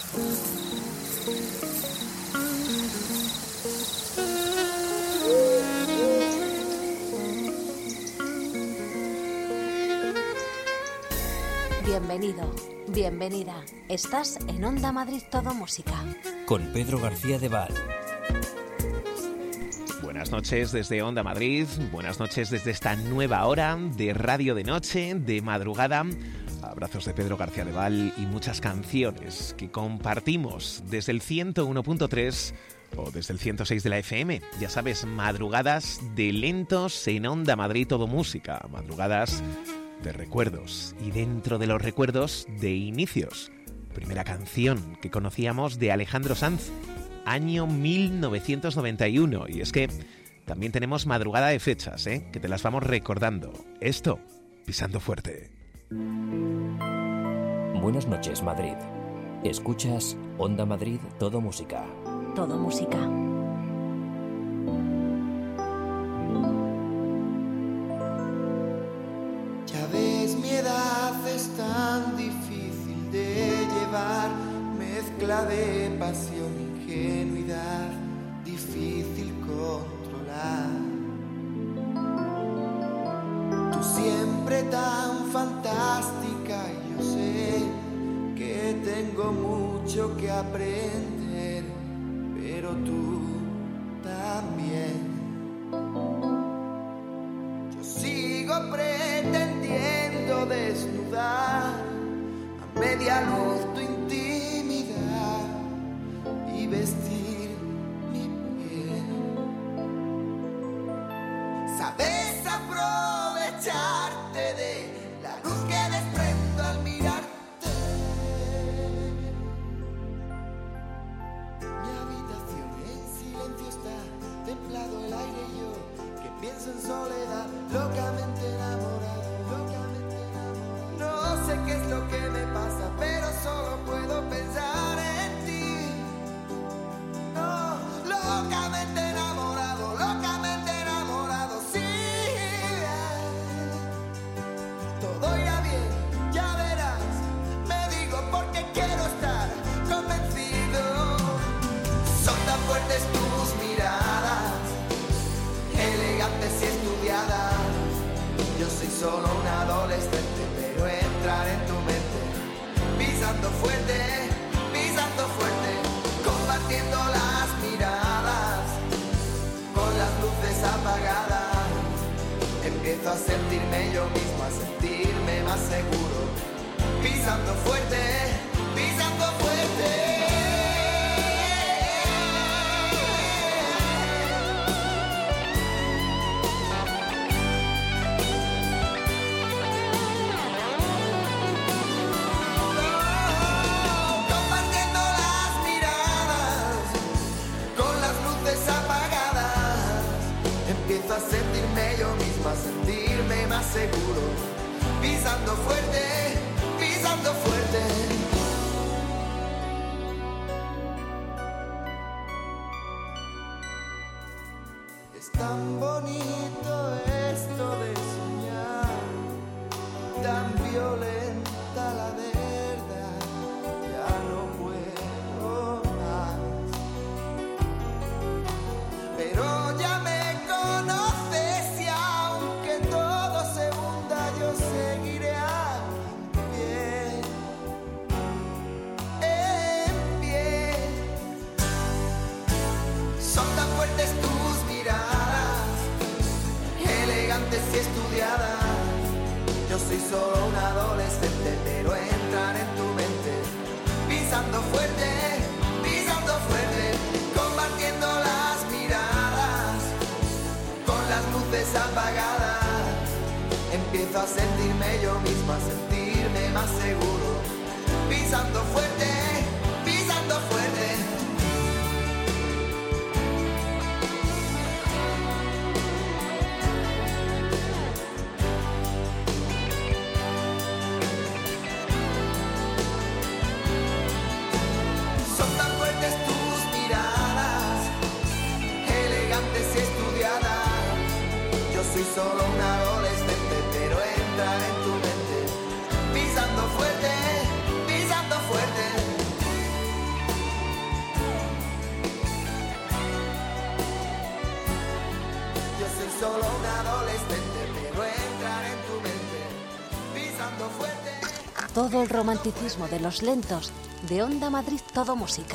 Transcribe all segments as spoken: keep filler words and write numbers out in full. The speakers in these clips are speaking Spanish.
Bienvenido, bienvenida. Estás en Onda Madrid Todo Música. Con Pedro García de Val. Buenas noches desde Onda Madrid, buenas noches desde esta nueva hora de radio de noche, de madrugada. Abrazos de Pedro García de Val y muchas canciones que compartimos desde el ciento uno punto tres o desde el ciento seis de la F M. Ya sabes, madrugadas de lentos en Onda Madrid Todo Música, madrugadas de recuerdos y dentro de los recuerdos de inicios. Primera canción que conocíamos de Alejandro Sanz, año mil novecientos noventa y uno. Y es que también tenemos madrugada de fechas, ¿eh? Que te las vamos recordando. Esto, Pisando Fuerte. Buenas noches, Madrid. Escuchas Onda Madrid Todo Música. Todo Música. Ya ves, mi edad es tan difícil de llevar, mezcla de pasión, ingenuidad, difícil controlar. Tú siempre tan fantástica y yo sé que tengo mucho que aprender, pero tú también. Yo sigo pretendiendo desnudar a media luz tu intimidad y vestir mi piel. Sabes aprovecharte de la luz que desprendo al mirarte. Mi habitación en silencio está, templado el aire y yo que pienso en soledad, locamente enamorado, locamente enamorado. No sé qué es lo que me pasa, pero solo puedo pensar en ti. No, locamente enamorado, locamente enamorado, sí. Todo irá bien, ya verás. Me digo porque quiero estar convencido. Son tan fuertes tus miradas, elegantes y estudiadas. Yo soy solo un adolescente, pero entrar en tu mente, pisando fuerte, pisando fuerte, compartiendo las miradas, con las luces apagadas. Empiezo a sentirme yo mismo, a sentirme más seguro, pisando fuerte, pisando fuerte. Empiezo a sentirme yo mismo, a sentirme más seguro, pisando fuerte, pisando fuerte. Es tan bonito esto de soñar, tan violenta la verdad, ya no puedo más. Pero ya me conoces y aunque todo se hunda, yo seguiré aquí en pie, en pie. Son tan fuertes tus miradas, elegantes y estudiadas. Yo soy solo un adolescente, pero entrar en tu mente, pisando fuerte, pisando fuerte, compartiendo las miradas, con las luces apagadas. Empiezo a sentirme yo mismo, a sentirme más seguro, pisando fuerte, pisando fuerte. Son tan fuertes tus miradas, elegantes y estudiadas. Yo soy solo un adolescente, pero entrar en tu mente, pisando fuerte, pisando fuerte. fuerte. Todo el romanticismo de los lentos de Onda Madrid Todo Música.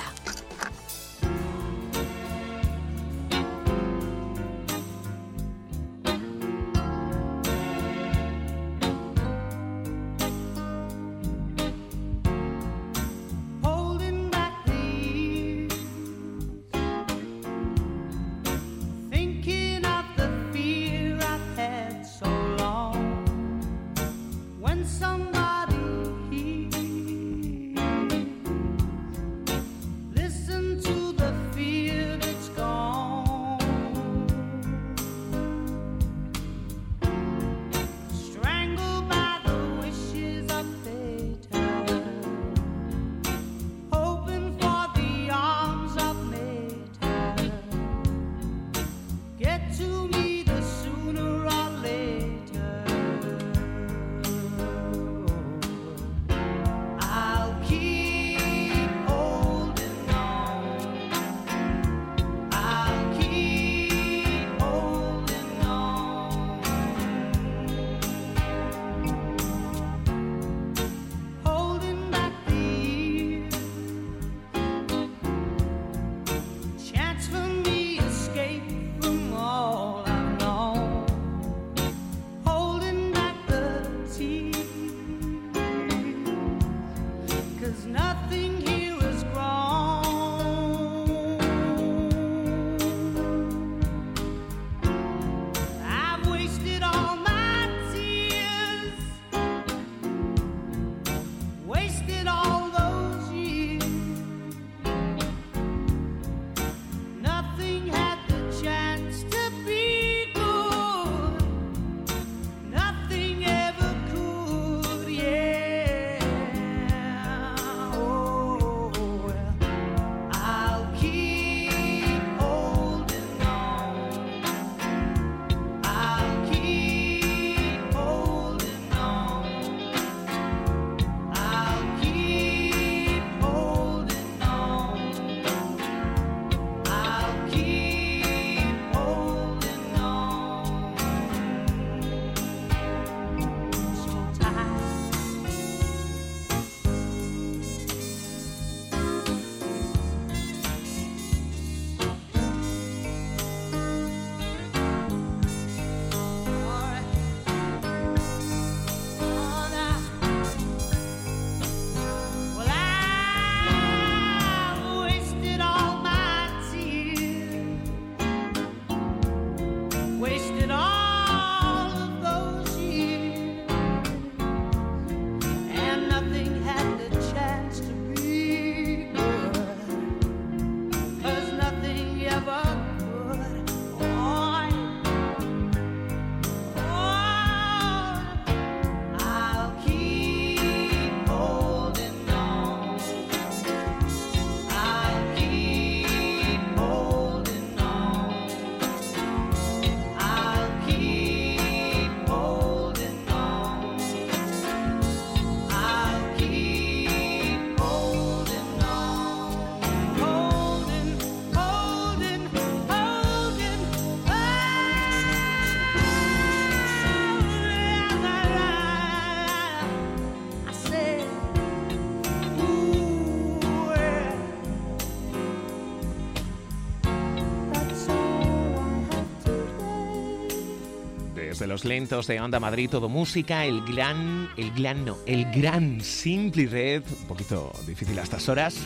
De los lentos de Onda Madrid Todo Música, el gran, el gran no, el gran Simply Red, un poquito difícil a estas horas,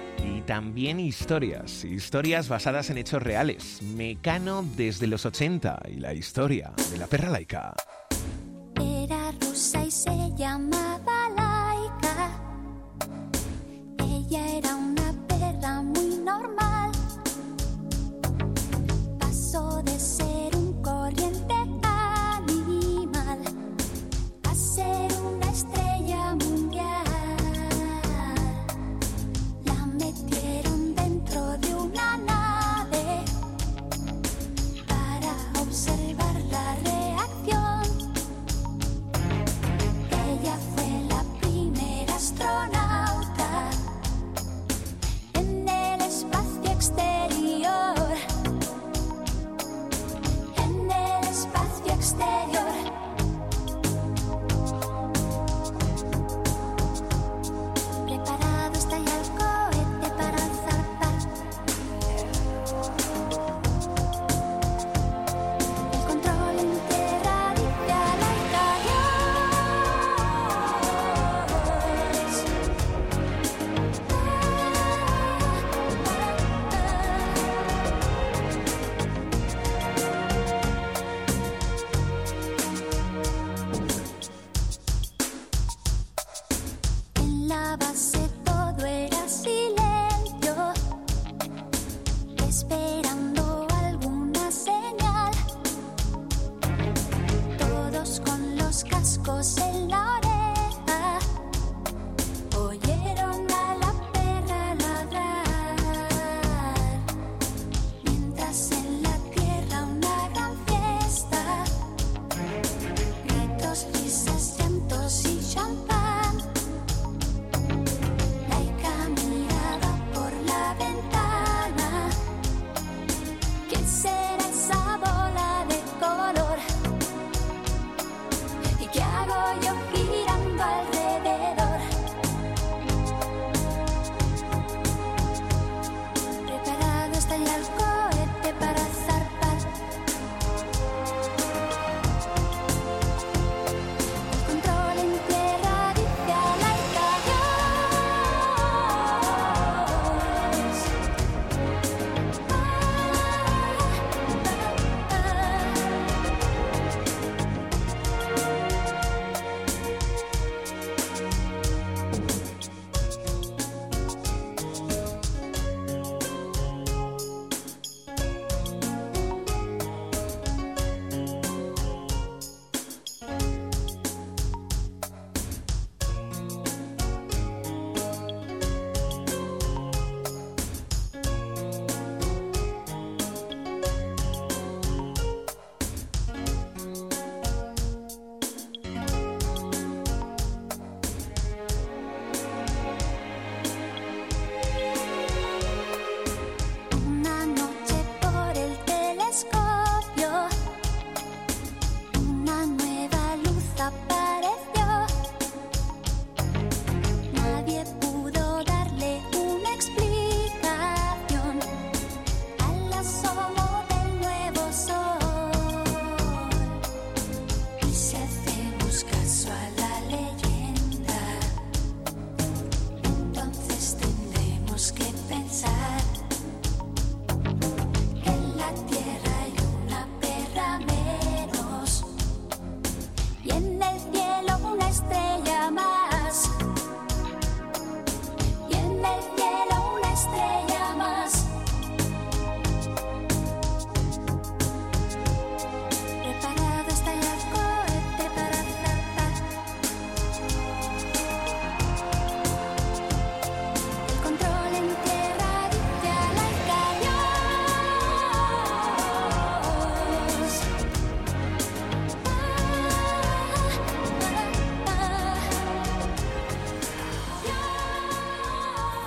y también historias, historias basadas en hechos reales. Mecano desde los ochenta y la historia de la perra laica. Era rusa y se llamaba Laika. Ella era una perra muy normal. Pasó de ser un corriente animal a ser una estrella mundial. La metieron dentro de una nave para observar la reacción. Ella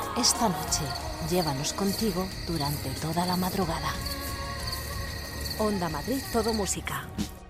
Esta noche, llévanos contigo durante toda la madrugada. Onda Madrid, todo música.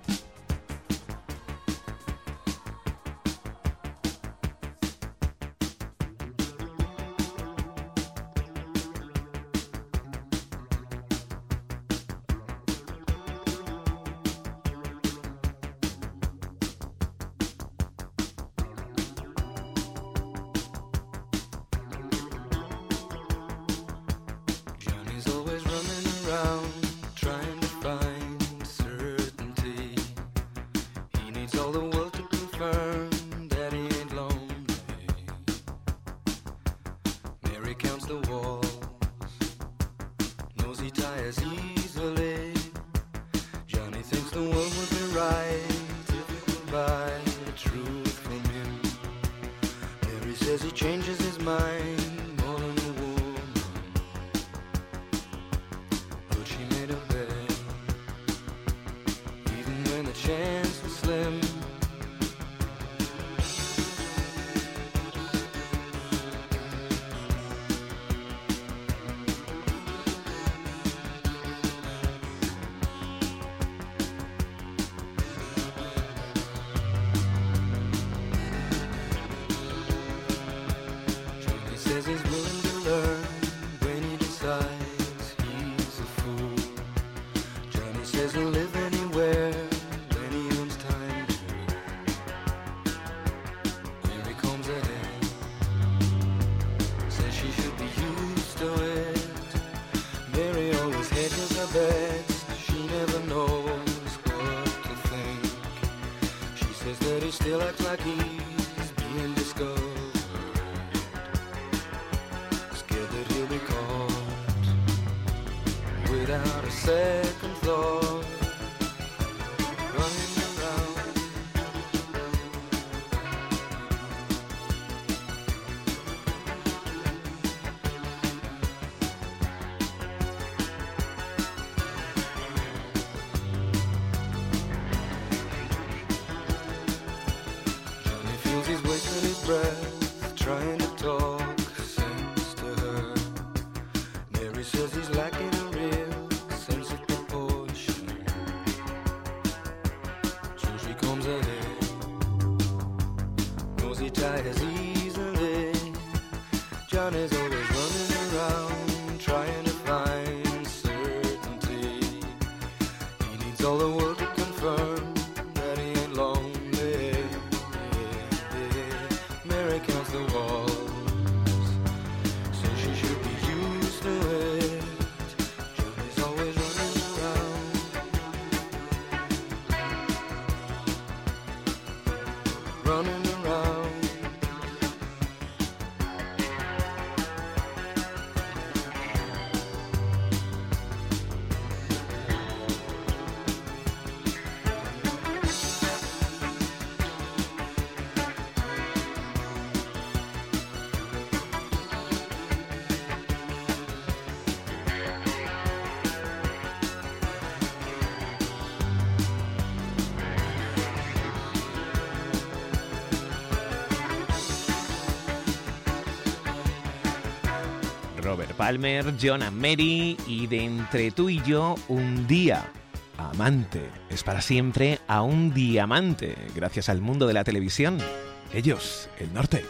Robert Palmer, John and Mary y de Entre tú y yo, un día. Amante es para siempre a un diamante, gracias al mundo de la televisión. Ellos, el norte.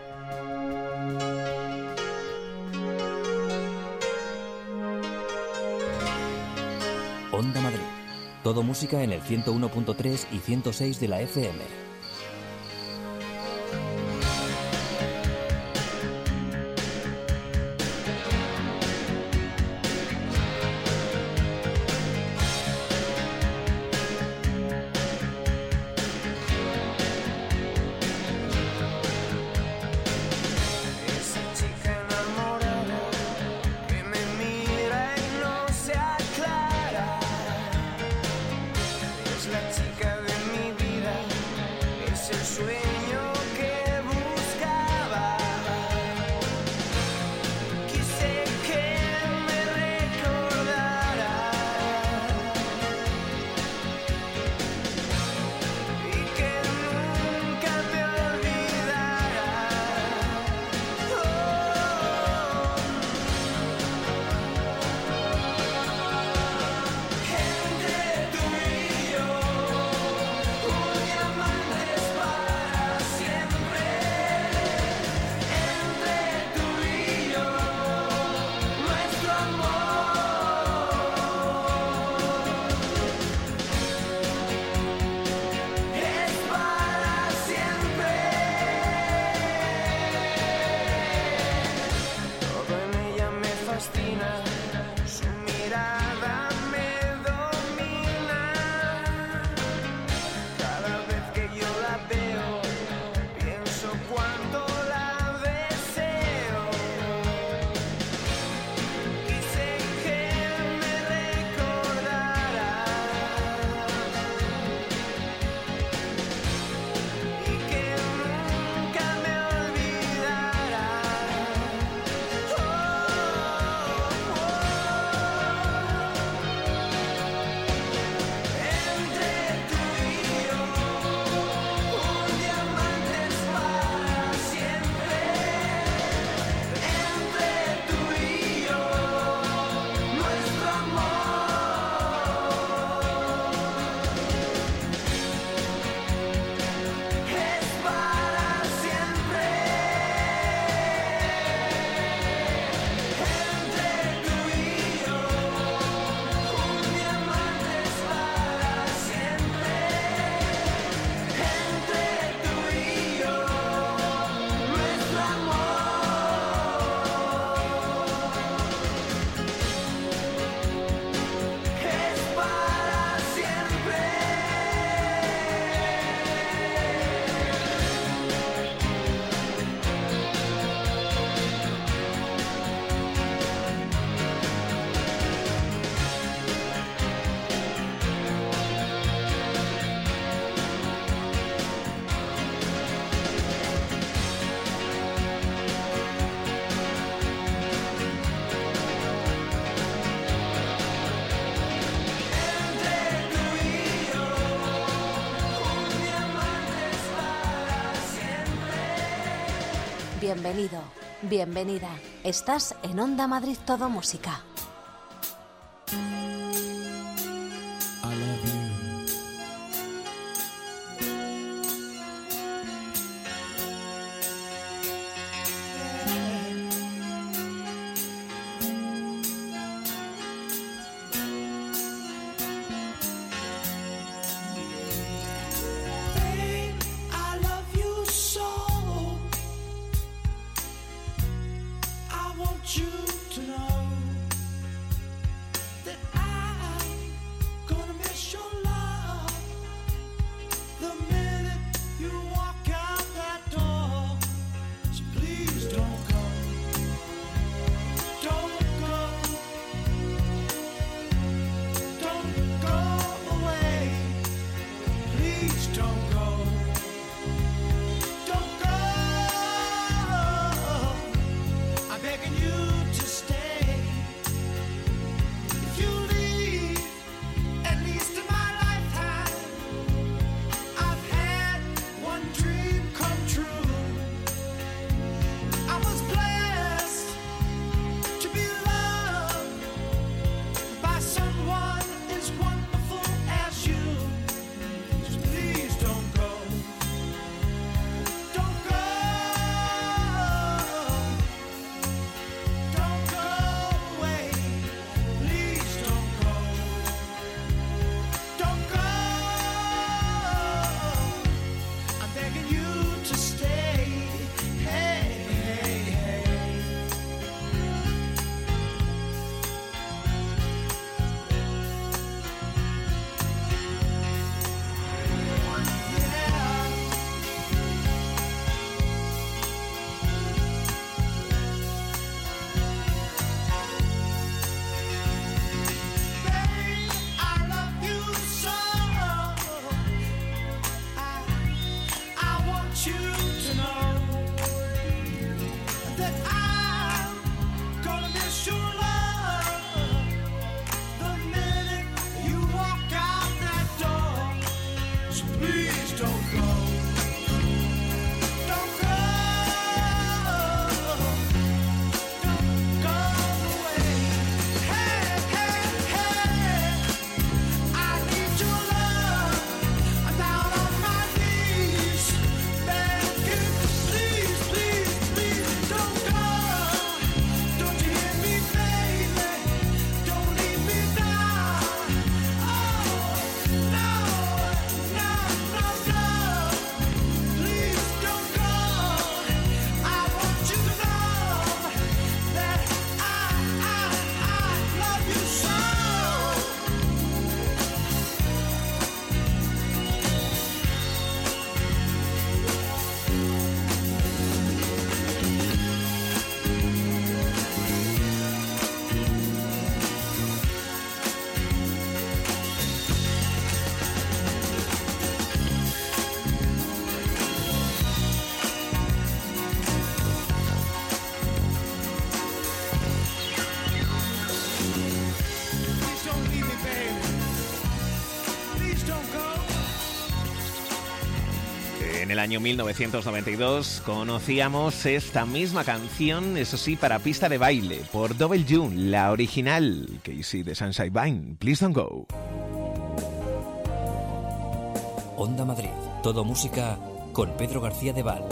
Onda Madrid. Todo música en el ciento uno punto tres y ciento seis de la F M. La chica de mi vida fascina, su mirada me domina. Cada vez que yo la veo, pienso cuánto la deseo. Quise que me recordara y que nunca me olvidara. Oh, oh, oh. Entre tú y yo, un diamante es para siempre. Entre tú y yo, nuestro amor es para siempre. Entre tú y yo, un diamante es para siempre. Entre tú y yo, nuestro amor es para siempre. Entre tú y yo, un diamante es para siempre. Bienvenido, bienvenida. Estás en Onda Madrid Todo Música. I love you. Babe, I love you so. I want you to know that I'm gonna miss your love the minute you walk out that door. So please don't go, don't go, don't go away. Please don't go, don't go. I'm begging you to stay. el año mil novecientos noventa y dos conocíamos esta misma canción, eso sí, para pista de baile, por Double June, la original, Casey de Sunshine Vine, Please Don't Go. Onda Madrid, todo música con Pedro García de Val.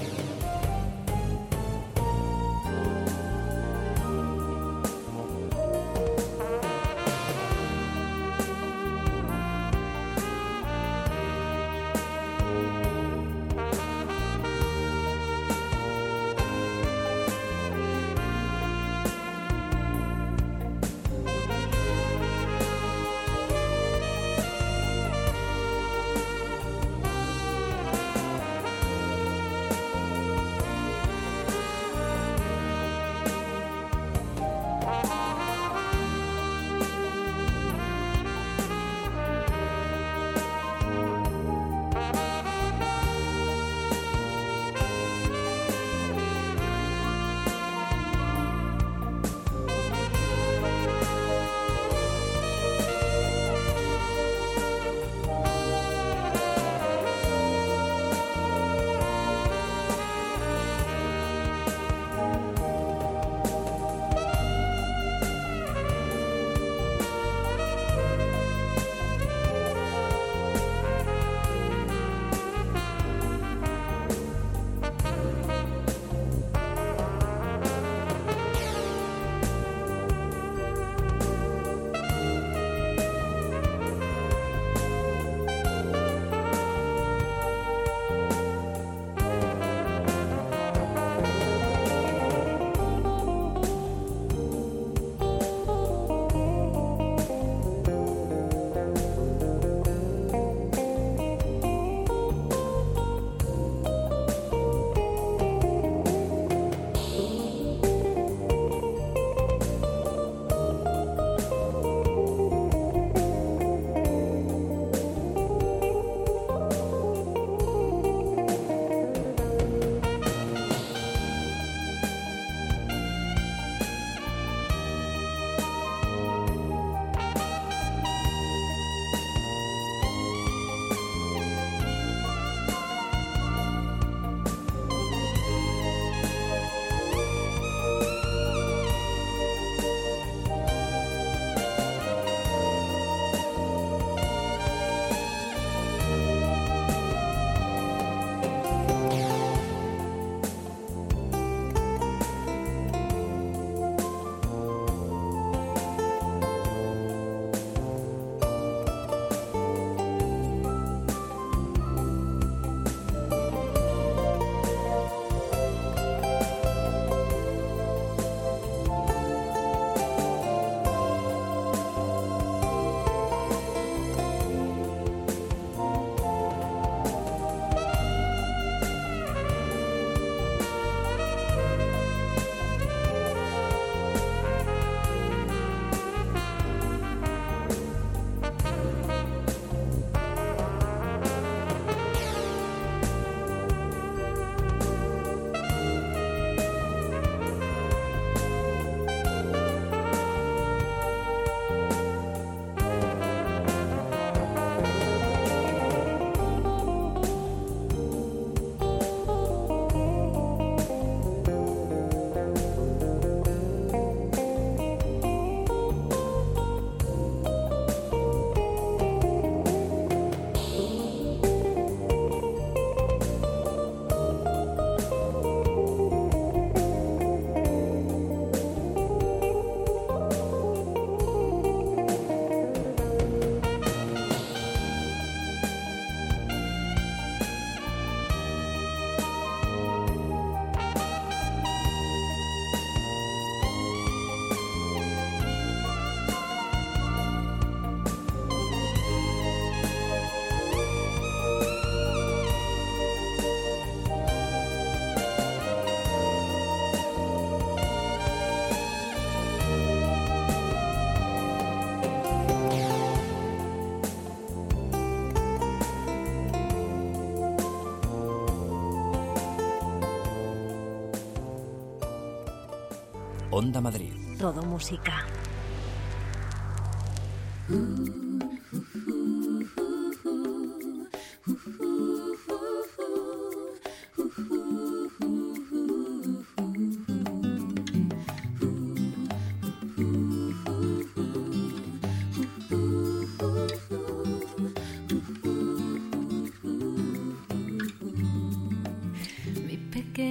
Onda Madrid. Todo música.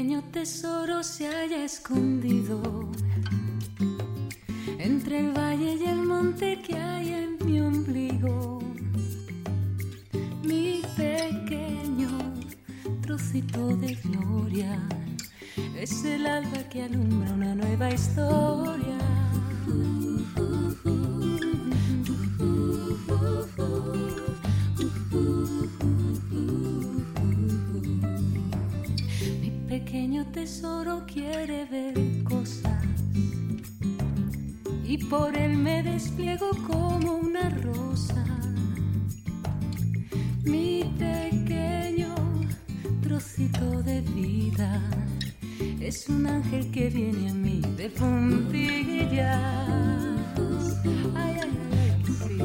pequeño tesoro se haya escondido entre el valle y el monte que hay en mi ombligo. Mi pequeño trocito de gloria es el alba que alumbra una nueva historia. Mi pequeño tesoro quiere ver cosas y por él me despliego como una rosa. Mi pequeño trocito de vida es un ángel que viene a mí de puntillas. Ay, ay, ay, sí.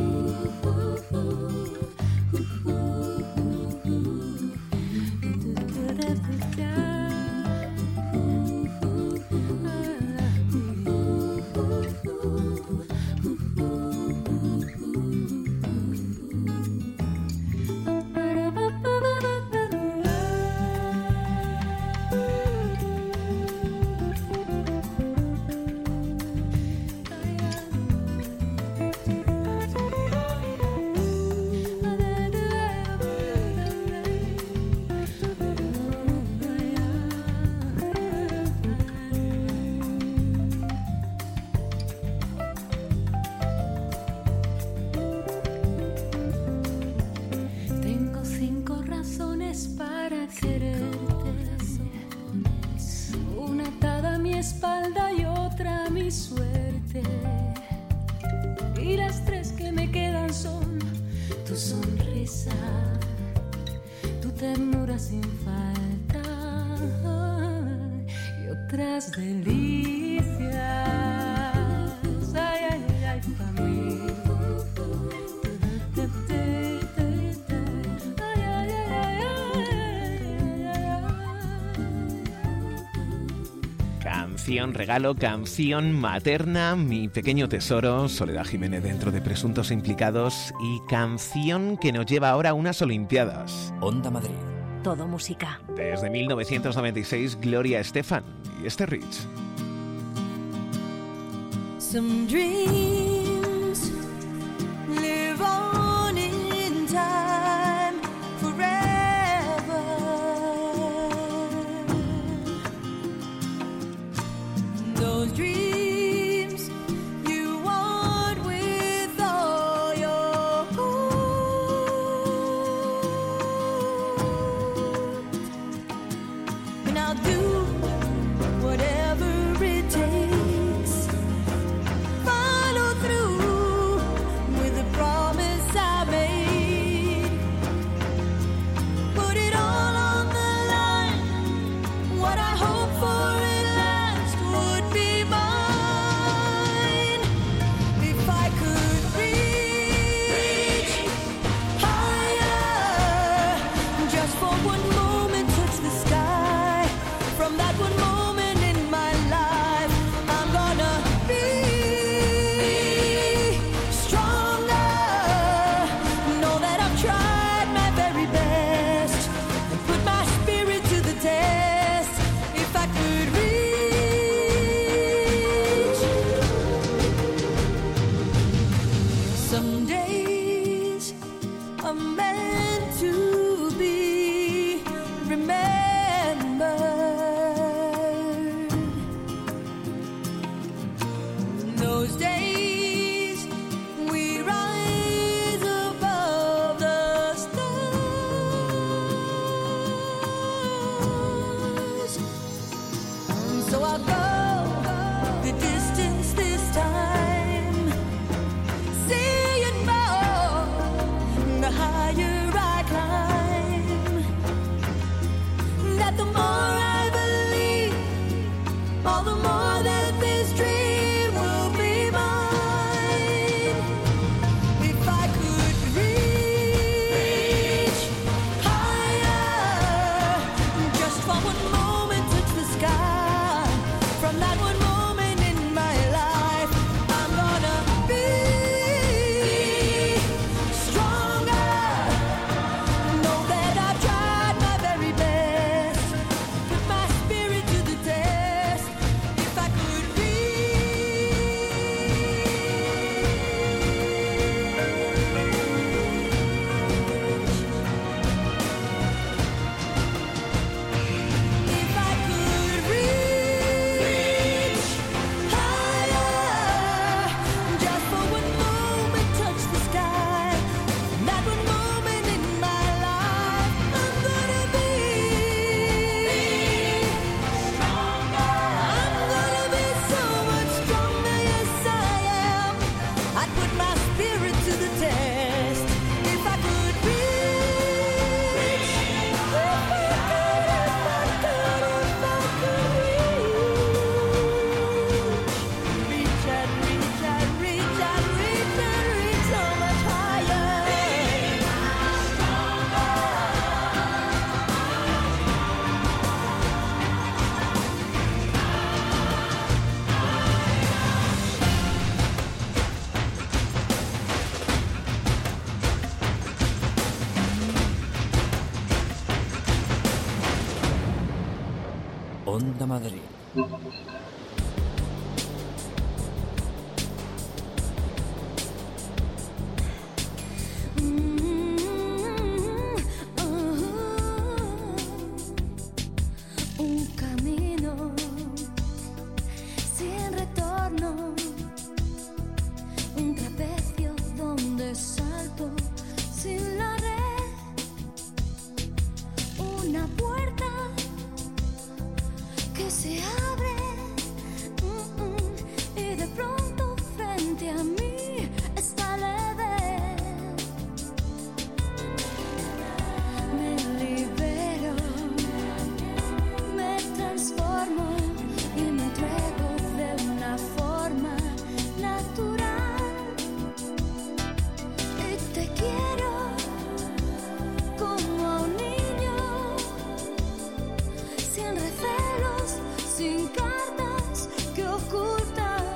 Canción regalo, canción materna, Mi pequeño tesoro, Soledad Jiménez dentro de Presuntos Implicados, y canción que nos lleva ahora a unas Olimpiadas. Onda Madrid. Todo música. Desde mil novecientos noventa y seis, Gloria Estefan y Esther Rich. Some dreams live on in time forever. Those dreams you want with all your heart. And I'll do whatever it takes. Follow through with the promise I made. Put it all on the line. What I hope for at last would be mine. If I could reach higher, just for one moment touch the sky. From that one moment in my life, I'm gonna be stronger. Know that I've tried my very best and put my spirit to the test. If I could reach, some days are meant to be remembered. Those days we rise above the stars. So I'll go the distance this time, seeing more the higher I climb. That the more I believe, all the more that this dream will be mine. Nota musical. Un camino sin retorno, un trapecio donde salto sin la red, una puerta que se abre mm, mm, y de pronto frente a mí está leve. Me libero, me transformo y me entrego de una forma natural. Y te quiero como a un niño, sin recelos, sin cartas que ocultar.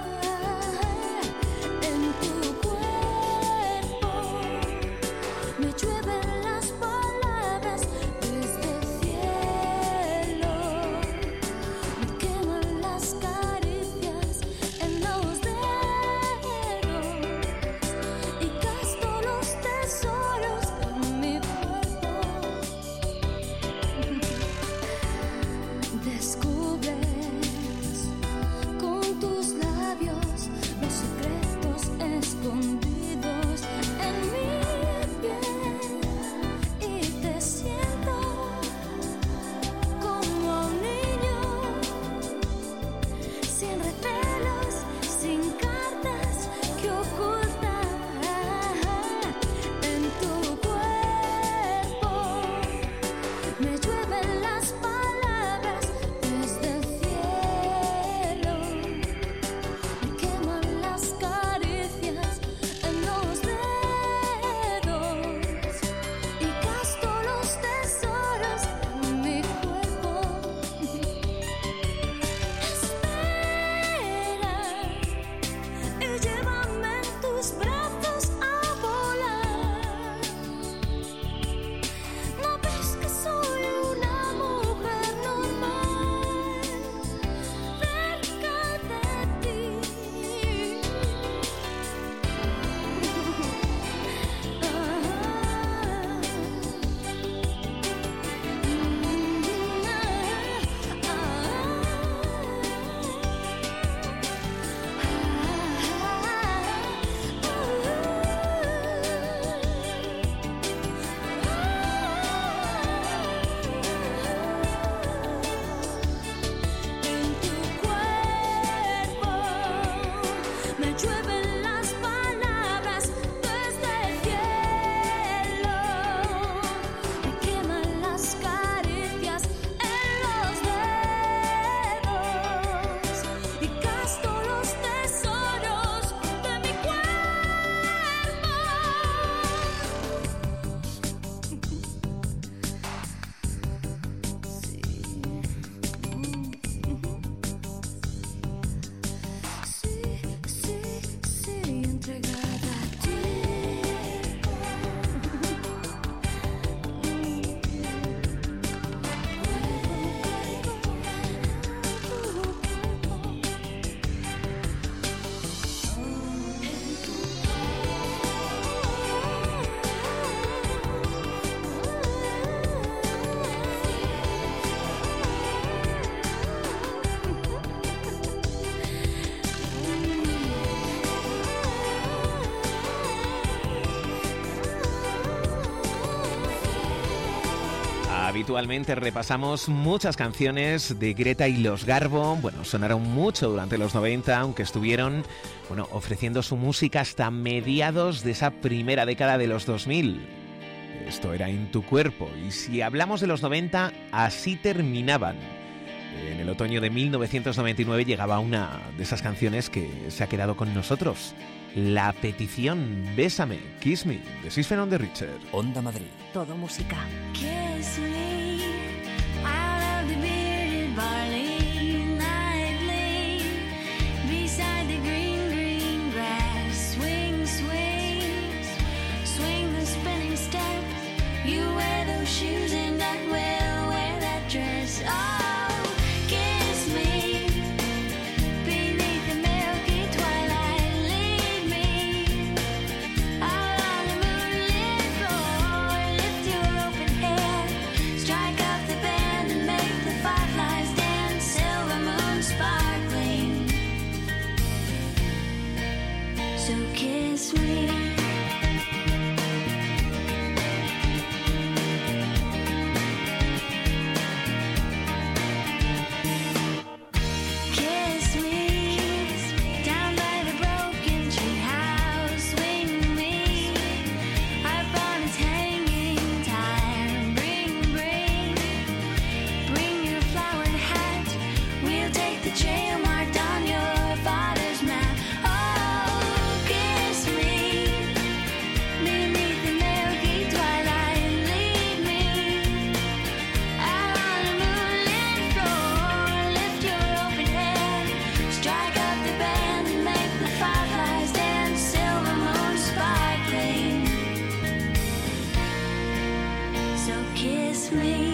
En tu cuerpo me llueven las palabras desde el cielo, me queman las caricias en los dedos y gasto los tesoros en mi cuerpo. Descubres con tus labios los secretos escondidos en mi piel y te siento como a un niño, sin recelos, sin cartas que ocultar. En tu cuerpo me llueven las palabras desde el cielo, me queman las caricias en los dedos y gasto los tesoros en mi cuerpo. Espera y llévame en tus brazos a volar. ¿No ves que soy una mujer normal cerca de ti? En tu cuerpo me llueven las palabras desde el cielo, me queman las caricias en los dedos y gasto los tesoros de mi Sí, sí, sí, entregada a ti. Habitualmente repasamos muchas canciones de Greta y los Garbo. Bueno, sonaron mucho durante los noventa, aunque estuvieron, bueno, ofreciendo su música hasta mediados de esa primera década de los dos mil. Esto era En tu cuerpo. Y si hablamos de los noventa, así terminaban. En el otoño de mil novecientos noventa y nueve llegaba una de esas canciones que se ha quedado con nosotros. La petición Bésame, Kiss Me, de Sisfen on the Richer. Onda Madrid. Todo música. Kiss me out of the bearded barley nightly, beside the green, green grass. Swing, swing, swing the spinning step. You wear those shoes and I will wear that dress. Oh, kiss me So kiss me. Kiss me down by the broken tree house. Swing me up on its hanging time. Bring, bring, bring your flowered hat. We'll take the trail marked on your father's map. Oh, kiss me beneath the milky twilight. Lead me out on a moonlit floor. Lift your open hand, strike up the band, and make the fireflies dance. Silver moon sparkling. So kiss me.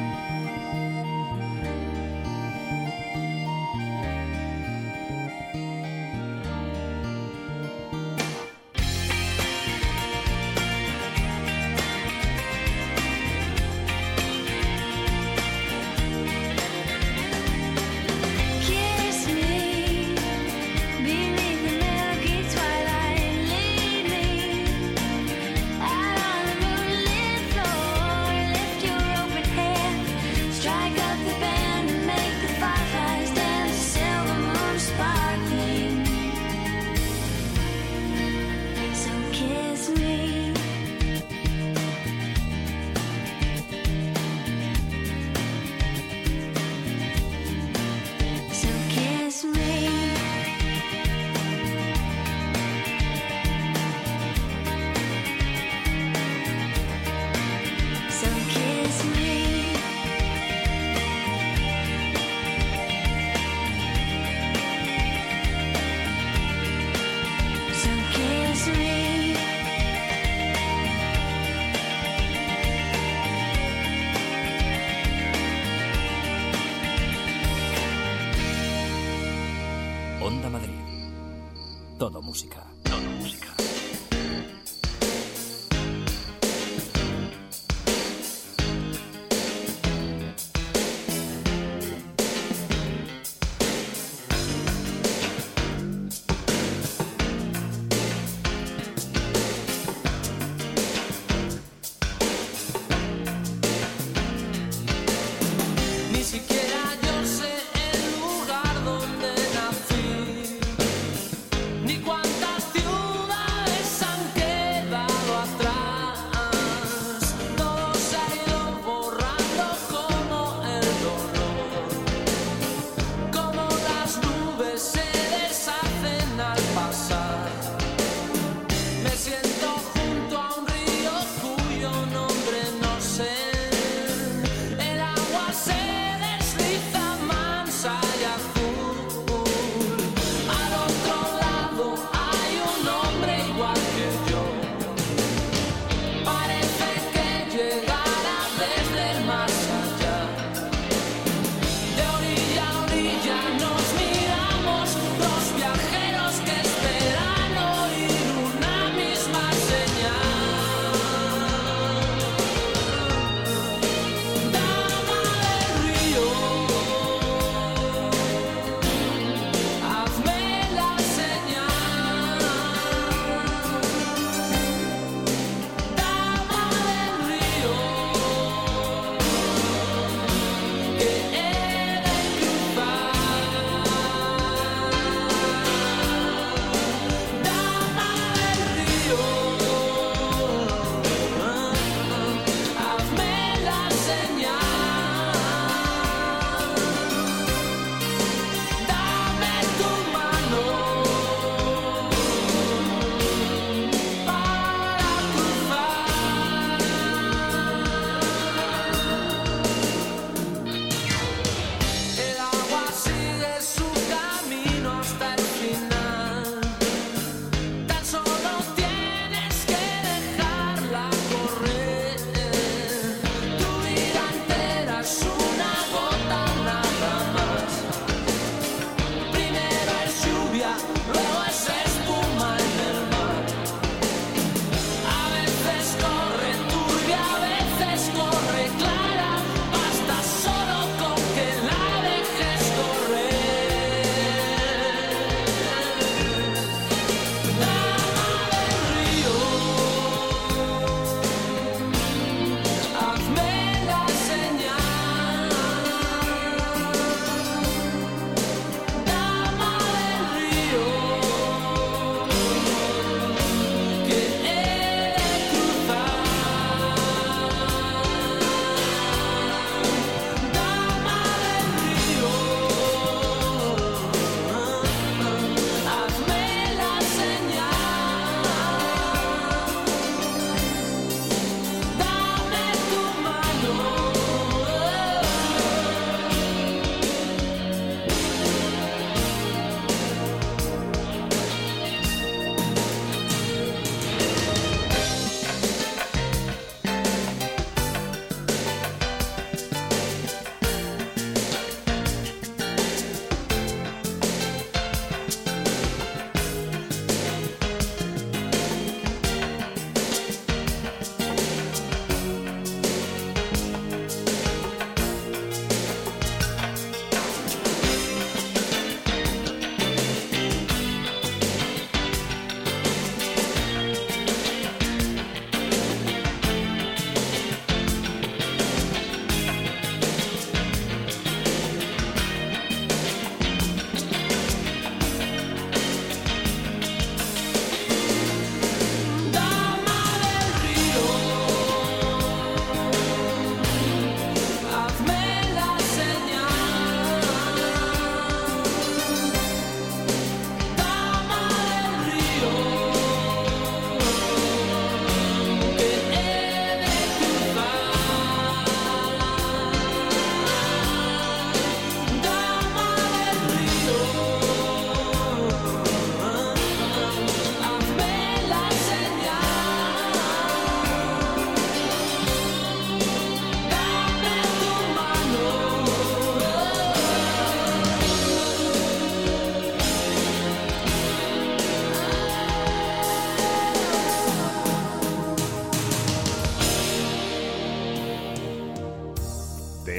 Kiss me beneath the milky twilight. Lead me out on the moonlit floor. Lift your open hand, strike up the band, and make the fireflies dance. Silver moon sparkling. So kiss me. So kiss me. So kiss me. So kiss me. Onda Madrid. Todo música. Todo música. Ni siquiera yo sé el lugar donde nací, ni cuántas ciudades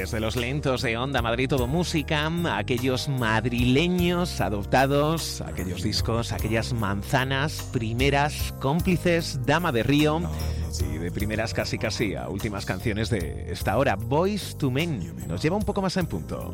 Desde los lentos de Onda Madrid Todo Música, aquellos madrileños adoptados, aquellos discos, aquellas manzanas, primeras, cómplices, Dama de Río y de primeras casi casi a últimas canciones de esta hora. Boyz two Men nos lleva un poco más en punto.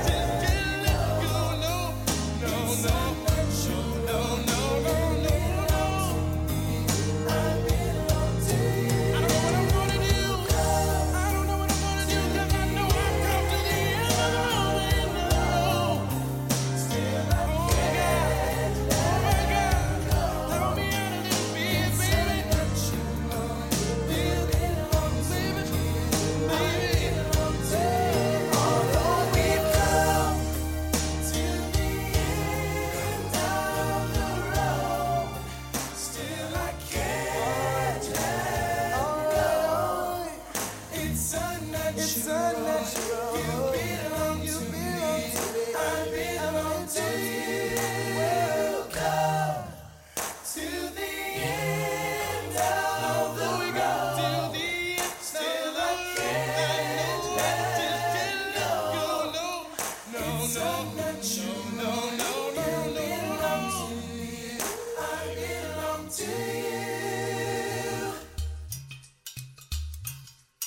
No, no, no, no, no.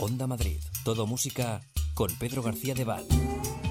Onda Madrid, todo música con Pedro García de Val.